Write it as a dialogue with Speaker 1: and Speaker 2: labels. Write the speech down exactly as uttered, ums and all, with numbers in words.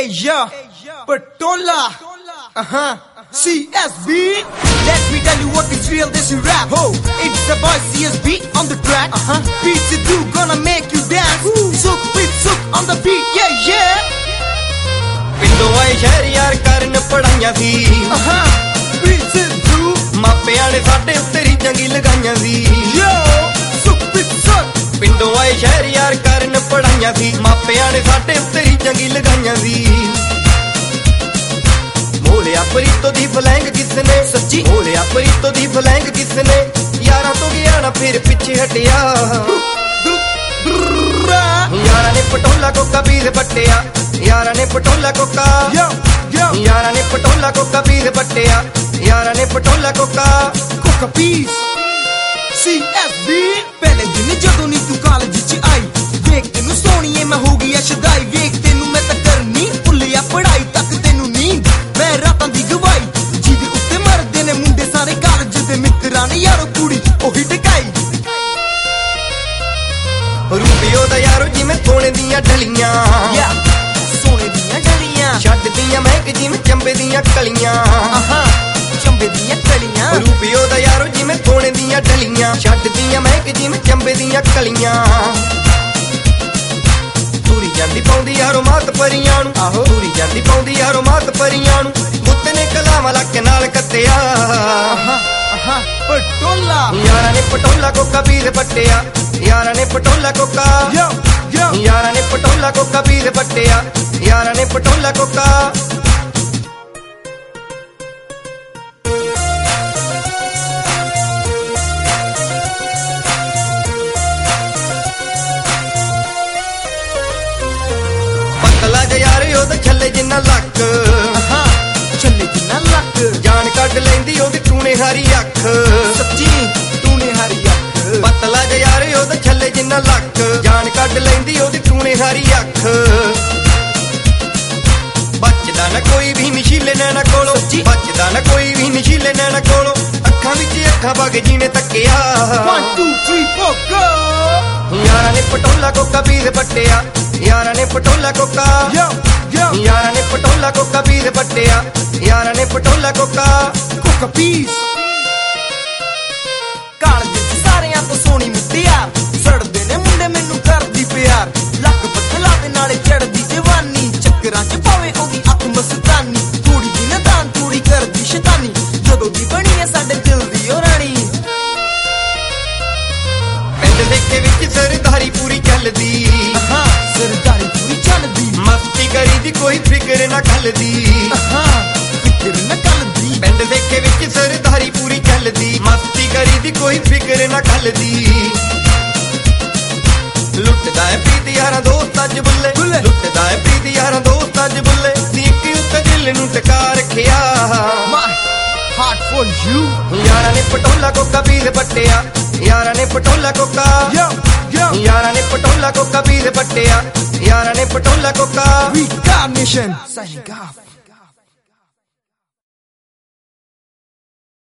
Speaker 1: Hey yo, Patola, uh-huh, C S B. Let me tell you what is real, this is rap. Ho, it's the boy C S B on the track. Uh-huh, beats you do, gonna make you dance. Sook with sook on the beat, yeah yeah.
Speaker 2: ਪਿੰਡੋਂ ਆਏ ਸ਼ਹਿਰ ਯਾਰ ਕਰਨ ਪੜਾਈਆਂ ਸੀ
Speaker 1: Uh-huh, beats you do.
Speaker 2: ਮਾਪਿਆਂ ਨੇ ਸਾਡੇ ਉੱਤੇ ਰੀਝਾਂ ਕੀ ਲਗਾਈਆਂ ਸੀ
Speaker 1: Yo, sook with sook.
Speaker 2: ਪਿੰਡੋਂ ਆਏ ਸ਼ਹਿਰ ਯਾਰ ਕਰਨ ਪੜਾਈਆਂ ਸੀ ਮਾਪਿਆਂ ਨੇ ਸਾਡੇ ਉੱਤੇ ਰੀਝਾਂ ਕੀ ਲਗਾਈਆਂ ਸੀ ਮੋਲਿਆ ਪਰੀਤੋ ਦੀ ਫਲੈਂਗ ਕਿਸਨੇ
Speaker 1: ਸੱਚੀ
Speaker 2: ਮੋਲਿਆ ਪਰੀਤੋ ਦੀ ਫਲੈਂਗ ਕਿਸਨੇ ਯਾਰਾਂ ਤੋਂ ਗਿਆ ਨਾ ਫਿਰ ਪਿੱਛੇ ਹਟਿਆ ਯਾਰਾਂ ਨੇ ਪਟੋਲਾ ਕੋਕਾ ਵੀਰ ਪੱਟਿਆ ਯਾਰਾਂ ਨੇ ਪਟੋਲਾ ਕੋਕਾ
Speaker 1: Yo, yo,
Speaker 2: ਯਾਰਾਂ ਨੇ ਪਟੋਲਾ ਕੋਕਾ ਵੀਰ ਪੱਟਿਆ ਯਾਰਾਂ ਨੇ ਪਟੋਲਾ ਕੋਕਾ
Speaker 1: coca peas. C S B. ਪਹਿਲੇ ਦਿਨ ਜਦੋਂ ਨੀ ਤੂੰ ਕਾਲਜ ਚ ਆਈ ਵੇਖ ਤੈਨੂੰ ਸੋਹਣੀਏ ਮੈਂ ਹੋ ਗਈ ਅਸ਼ਦਾਈ ਵੇਖ ਤੈਨੂੰ ਮੈਂ ਤਾਂ ਕਰਨੀ ਭੁੱਲਿਆ ਪੜਾਈ ਤੱਕ ਤੈਨੂੰ ਨੀਂਦ ਮੈਂ ਰਾਤਾਂ ਦੀ ਗਵਾਈ ਜਿਹਦੇ ਉੱਤੇ ਮਰਦੇ ਨੇ ਮੁੰਡੇ ਸਾਰੇ ਕਾਲਜ ਦੇ ਮਿੱਤਰਾਂ ਨੇ ਯਾਰੋ ਕੁੜੀ ਉਹੀ ਟਕਾਈ
Speaker 2: ਰੂਪਿਓ ਦਾ ਯਾਰੋ ਜਿਵੇਂ ਸੋਨੇ ਦੀਆਂ ਢਲੀਆਂ
Speaker 1: ਯਾ ਸੋਨੇ ਦੀਆਂ ਡਲੀਆਂ
Speaker 2: ਛੱਡਦੀਆਂ ਮਹਿਕ ਜਿਵੇਂ ਚੰਬੇ ਦੀਆਂ ਕਲੀਆਂ
Speaker 1: ਆਹਾਂ ਚੰਬੇ ਦੀਆਂ ਕਲੀਆਂ
Speaker 2: ਰੂਪਿਓ ਦਾ ਯਾਰੋ ਜਿਵੇਂ ਸੋਨੇ ਦੀਆਂ ਢਲੀਆਂ ਛੱਡਦੀਆਂ ਮਹਿਕ ਜਿਵੇਂ ਚੰਬੇ ਦੀਆਂ ਕਲੀਆਂ ਤੂਰੀ ਜਾਂਦੀ ਪਾਉਂਦੀ ਯਾਰੋ ਮਾਤ ਪਰੀਆਂ ਨੂੰ ਆਹੋ ਤੂਰੀ ਜਾਂਦੀ ਪਾਉਂਦੀ ਯਾਰੋ ਮਾਤ ਪਰੀਆਂ ਨੂੰ ਬੁੱਤ ਨੇ ਕਲਾਵਾਂ ਲੱਕ ਨਾਲ ਕੱਤਿਆ
Speaker 1: ਆਹਾਂ ਆਹਾਂ ਪਟੋਲਾ
Speaker 2: ਯਾਰਾਂ ਨੇ ਪਟੋਲਾ ਕੋਕਾ ਵੀਰ ਪੱਟਿਆ ਯਾਰਾਂ ਨੇ ਪਟੋਲਾ ਕੋਕਾ
Speaker 1: ਯੋ ਯੋ
Speaker 2: ਯਾਰਾਂ ਨੇ ਪਟੋਲਾ ਕੋਕਾ ਵੀਰ ਪੱਟਿਆ ਯਾਰਾਂ ਨੇ ਪਟੋਲਾ ਕੋਕਾ ਪਤਲਾ ਜਿਹਾ ਯਾਰ ਉਹਦਾ ਛੱਲੇ ਜਿੰਨਾ ਲੱਕ
Speaker 1: ਆਹਾਂ ਚੱਲੇ ਜਿੰਨਾ ਲੱਕ
Speaker 2: ਜਾਨ ਕੱਢ ਲੈਂਦੀ ਉਹਦੀ ਟੂਣੇ ਹਾਰੀ ਅੱਖ
Speaker 1: ਸੱਚੀ ਤੂੰ ਨੇ ਹਰੀ ਅੱਖ
Speaker 2: ਪਤਲਾ ਜਿਹਾ ਯਾਰ ਉਹਦਾ ਛੱਲੇ ਜਿੰਨਾ ਲੱਕ ਜਾਨ ਕੱਢ ਲੈਂਦੀ ਉਹਦੀ ਟੂਣੇ ਹਾਰੀ ਅੱਖ ਬਚਦਾ ਨਾ ਕੋਈ ਵੀ ਨਸ਼ੀਲੇ ਨੈਣਾ ਕੋਲੋਂ ਬਚਦਾ ਨਾ ਕੋਈ ਵੀ ਨਸ਼ੀਲੇ ਨੈਣਾ ਕੋਲੋਂ ਅੱਖਾਂ ਵਿੱਚ ਅੱਖਾਂ ਵਗ ਜੀਨੇ ਤੱਕਿਆ
Speaker 1: one two three four go
Speaker 2: ਯਾਰਾਂ ਨੇ ਪਟੋਲਾ ਕੋਕਾ ਵੀਰ ਪੱਟਿਆ ਯਾਰਾਂ ਨੇ ਪਟੋਲਾ ਕੋਕਾ
Speaker 1: yo yo
Speaker 2: ਯਾਰਾਂ ਨੇ ਪਟੋਲਾ ਕੋਕਾ ਵੀਰ ਪੱਟਿਆ ਯਾਰਾਂ ਨੇ ਪਟੋਲਾ ਕੋਕਾ
Speaker 1: coca peas ਕਾਲਜ ਚ ਸਾਰਿਆਂ ਤੋਂ ਸੋਹਣੀ ਮੁੱਟਿਆਰ ਸੜਦੇ ਨੇ ਮੁੰਡੇ ਮੈਨੂੰ ਕਰਦੀ ਪਿਆਰ ਲੱਕ ਪਤਲਾ ਦੇ ਨਾਲੇ ਚੜਦੀ ਜਵਾਨੀ ਚੱਕਰਾਂ ਚ ਪਾਵੇ ਉਹਦੀ ਅੱਖ ਮਸਤਾਨੀ ਥੋੜੀ ਜੀ ਨਦਾਨ ਥੋੜੀ ਕਰਦੀ ਸ਼ੈਤਾਨੀ ਜਦੋਂ ਦੀ ਬਣੀ ਐ ਸਾਡੇ ਦਿਲ ਦੀ ਉਹ ਰਾਣੀ
Speaker 2: ਪਿੰਡ ਦੇਖੇ ਵਿੱਚ ਸਰਦਾਰੀ ਪੂਰੀ ਚੱਲਦੀ
Speaker 1: ਹਾਂ ਸਰਦਾਰੀ ਪੂਰੀ ਚੱਲਦੀ
Speaker 2: ਮਸਤੀ ਕਰੀ ਦੀ ਕੋਈ ਫਿਕਰ ਨਾ ਖਲਦੀ
Speaker 1: ਹਾਂ ਫਿਕਰ ਨਾ ਕਰਦੀ
Speaker 2: ਪਿੰਡ ਦੇਖੇ ਵਿੱਚ ਸਰਦਾਰੀ ਪੂਰੀ ਚੱਲਦੀ ਮਸਤੀ ਕਰੀ ਦੀ ਕੋਈ ਫਿਕਰ ਨਾ ਖਲਦੀ ਲੁੱਟਦਾ ਏ ਪ੍ਰੀਤ ਯਾਰਾਂ ਦੋਸਤਾਂ ਚ ਬੁੱਲੇ ਲੁੱਟਦਾ ਏ ਪ੍ਰੀਤ ਯਾਰਾਂ ਦੋਸਤਾਂ ਚ ਬੁੱਲੇ ਸੀਕ ਉੱਤੇ ਦਿਲ ਨੂੰ ਟਕਾ ਰੱਖਿਆ
Speaker 1: my heart for you
Speaker 2: ਯਾਰਾਂ ਨੇ ਪਟੋਲਾ ਕੋਕਾ ਵੀਰ ਪੱਟਿਆ ਯਾਰਾਂ ਨੇ ਪਟੋਲਾ ਕੋਕਾ
Speaker 1: yo yo
Speaker 2: ਯਾਰਾਂ ਨੇ ਪਟੋਲਾ ਕੋਕਾ ਵੀਰ ਪੱਟਿਆ ਯਾਰਾਂ ਨੇ ਪਟੋਲਾ ਕੋਕਾ
Speaker 1: we got mission signing off